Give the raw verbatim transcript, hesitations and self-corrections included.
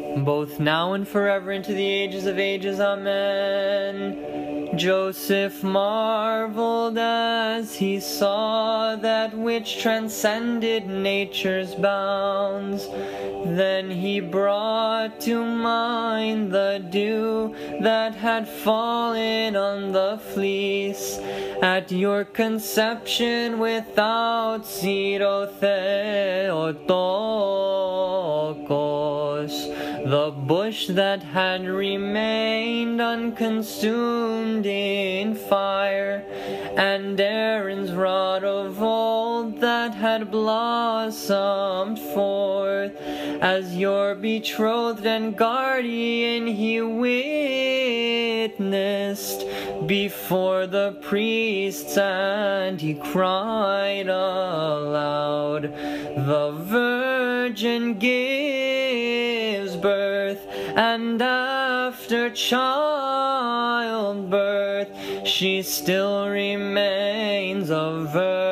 both now and forever into the ages of ages. Amen. Joseph marveled as he saw that which transcended nature's bounds. Then he brought to mind the dew that had fallen on the fleece at your conception without seed, O Theotokos. The bush that had remained unconsumed in fire, and Aaron's rod of old that had blossomed forth, as your betrothed and guardian he witnessed before the priests, and he cried aloud, the virgin gives birth, and after childbirth she still remains a virgin.